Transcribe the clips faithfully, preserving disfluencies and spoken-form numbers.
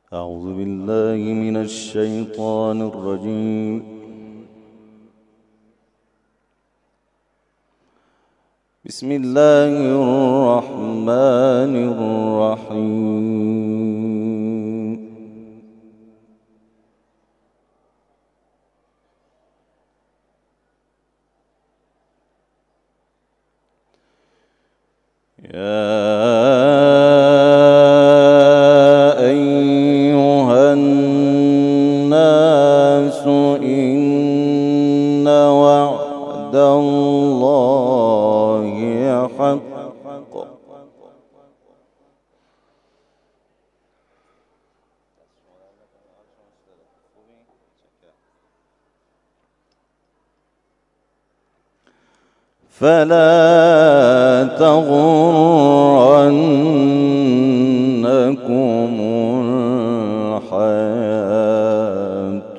أعوذ بالله من الشيطان الرجيم. بسم الله الرحمن الرحيم. يا أيها الناس إن وعد الله حق فلا تغرنكم الحياة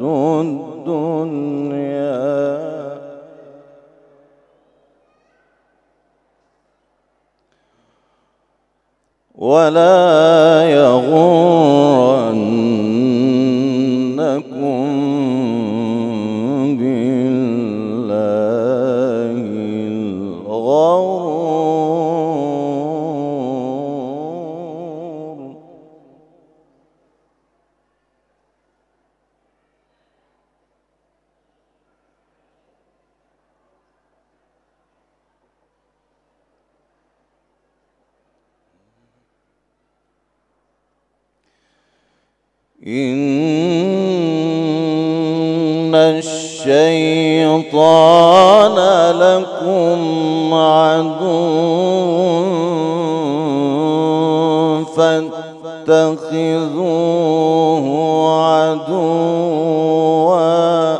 الدنيا ولا يغرنكم بالله الغرور. إن الشيطان لكم عدو فاتخذوه عدوا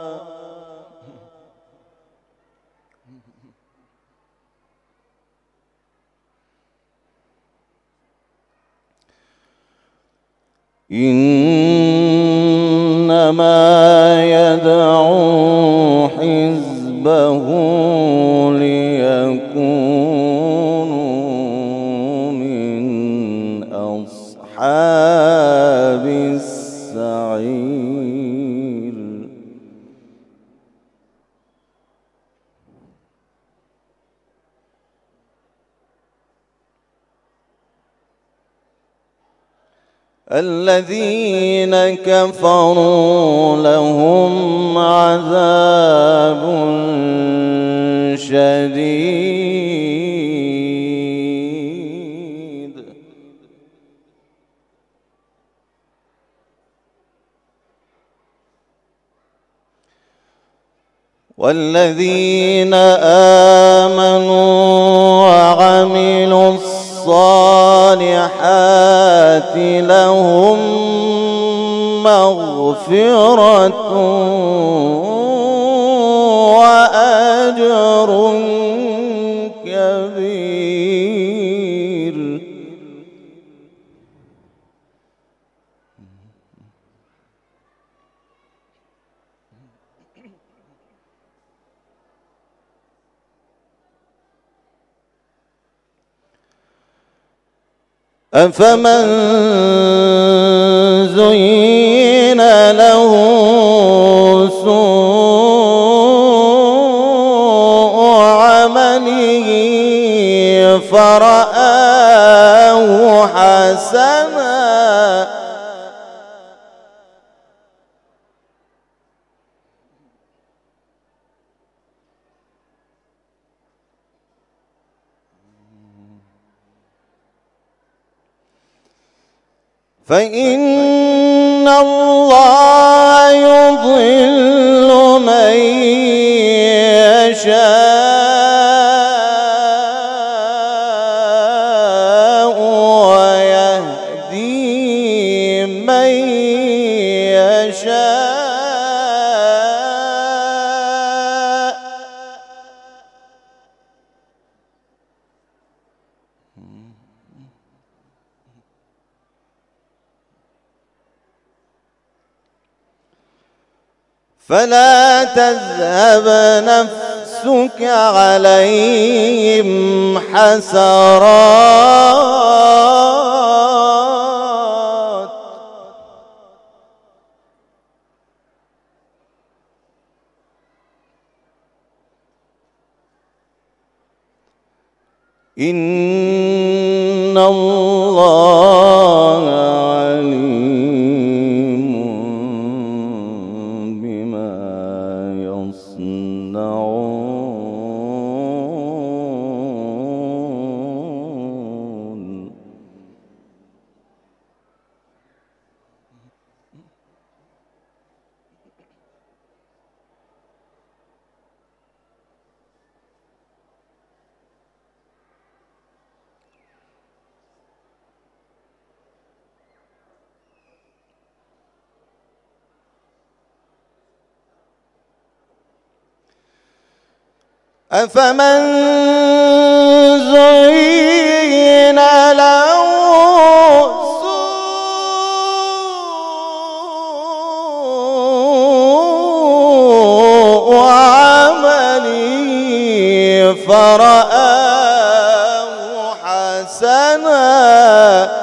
إنما يدعو حزبه ليكونوا من أصحاب السعير. الذين كفروا لهم عذاب شديد والذين آمنوا وعملوا الصالحات لهم مغفرة وأجر كبير. أفمن زين له سوء عمله فرآه حسنا فإن الله يضل من يشاء ويهدي من يشاء. فلا تذهب نفسك عليهم حسرات إن الله عليم بما يصنعون. أفمن زين له سوء عمله فرآه حسنا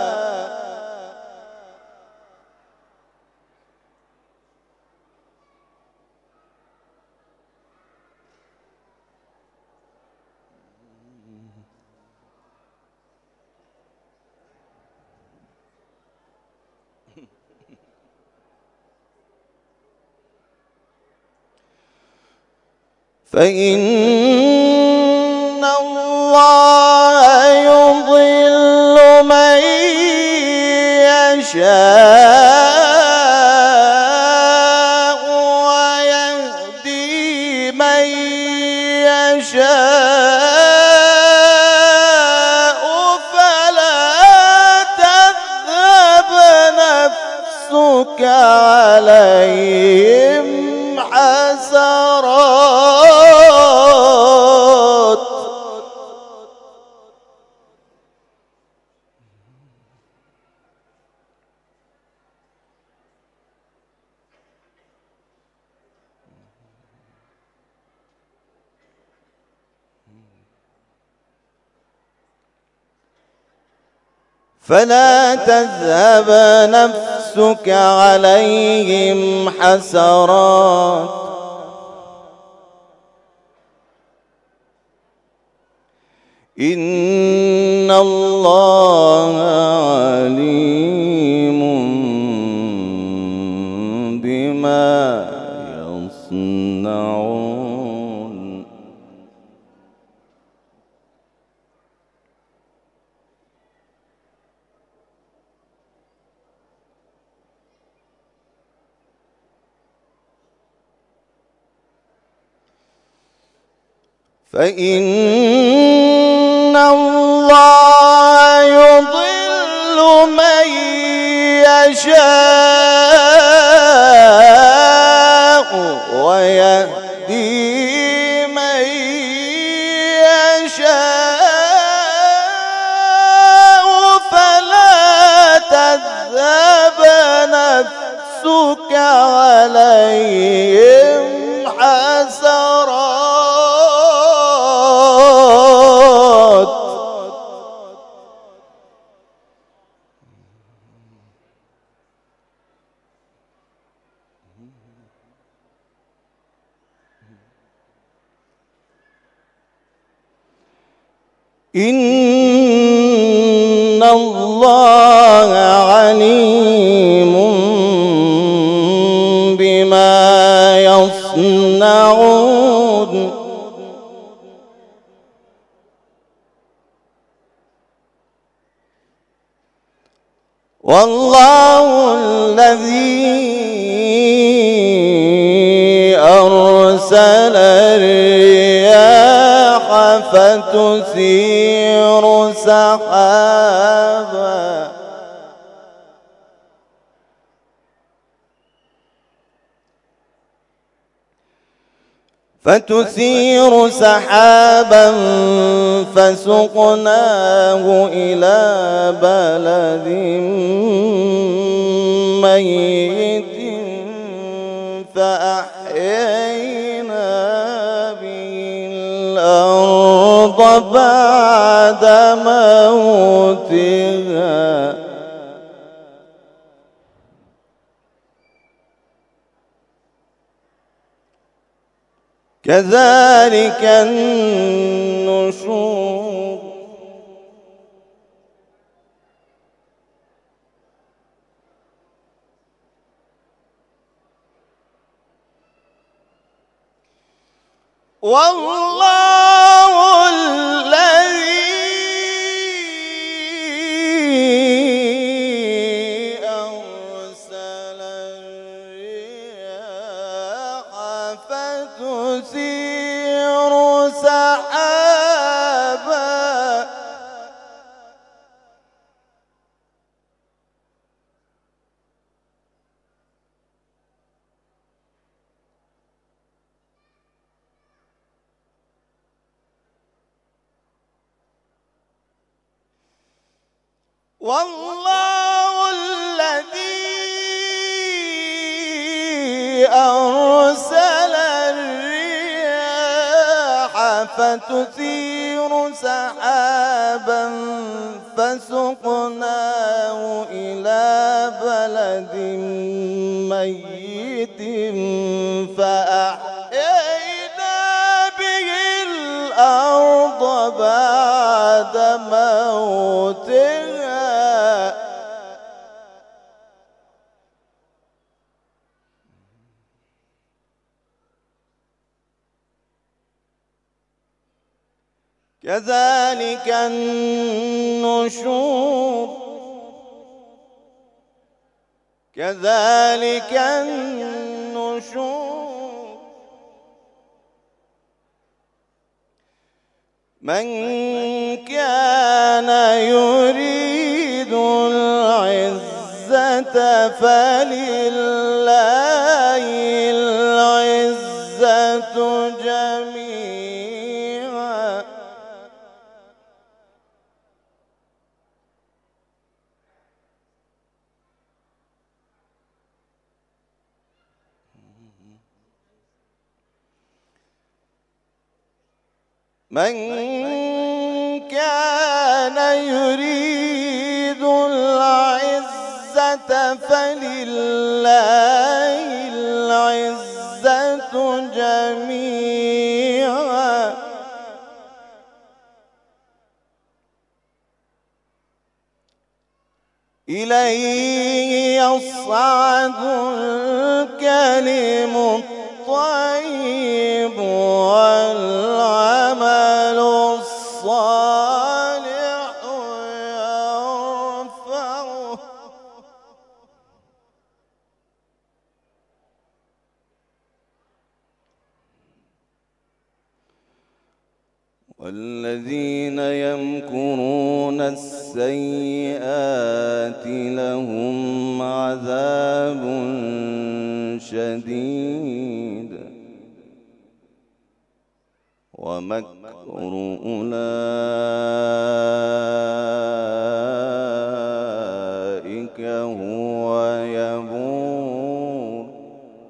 فإن الله يضل من يشاء ويهدي من يشاء فلا تذهب نفسك عليهم حسرات. فلا تذهب نفسك عليهم حسرات إن الله عليم بما يصنعون. فإن الله يضل من يشاء ويهدي من يشاء فلا تذهب نفسك عليهم حسرات إن الله عليم بما يصنعون. والله الذي أرسل الرياح فتثير سحابا فتثير سحابا فسقناه إلى بلد ميت فأحيينا به الأرض بعد موتها كذلك النشور. والله الذي أرسل الرياح فتثير سحابا والله الذي أرسل الرياح فتثير سحابا فسقناه إلى بلد ميت فأحيينا به الأرض بعد موتها كذلك النشور كذلك النشور من كان يريد العزة فلله العزة جميعا من كان يريد العزة فلله العزة جميعا إليه يصعد الكلم الطيب والعمل الصالح يرفعه والذين يمكرون السيئات لهم عذاب شديد ومكر أولئك هو يبور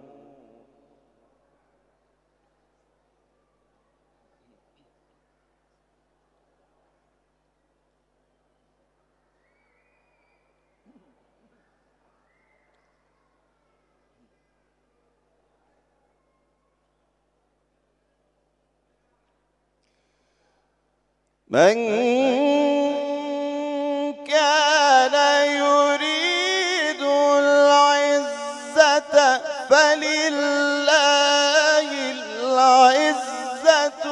من كان يريد العزة فلله العزة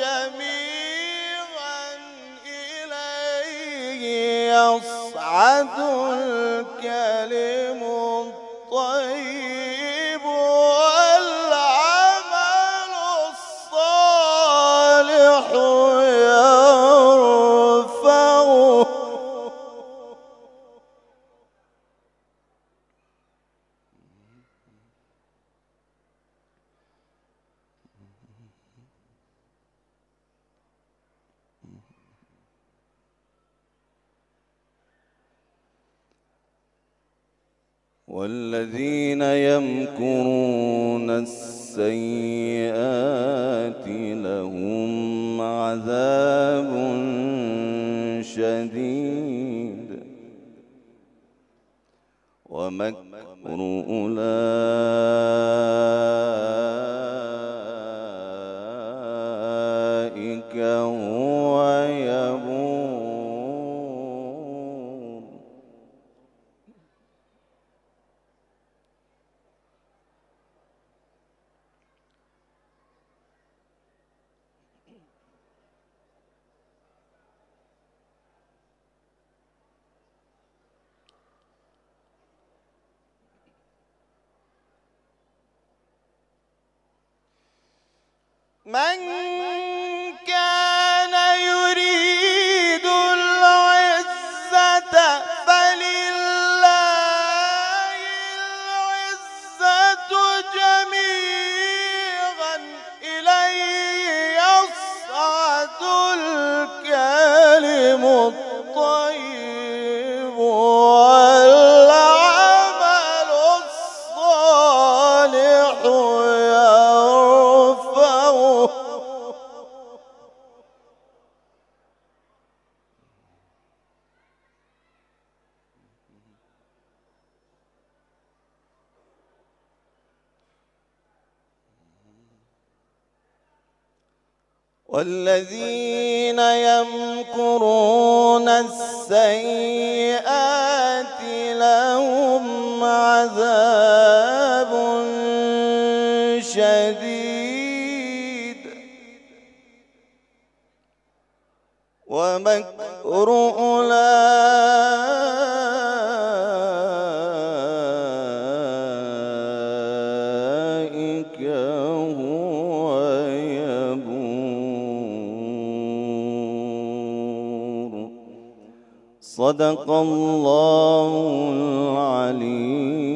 جميعا إليه يصعد الكلم الطيب والعمل الصالح يرفعه والذين يمكرون السيئات لهم عذاب شديد ومكر أولئك هو يبور من كان يريد العزة فلله العزة جميعا إليه يصعد الكلم الطيب والعمل الصالح يرفعه. والذين يمكرون السيئات لهم عذاب شديد ومكر أولئك هو يبور. صدق الله العليم.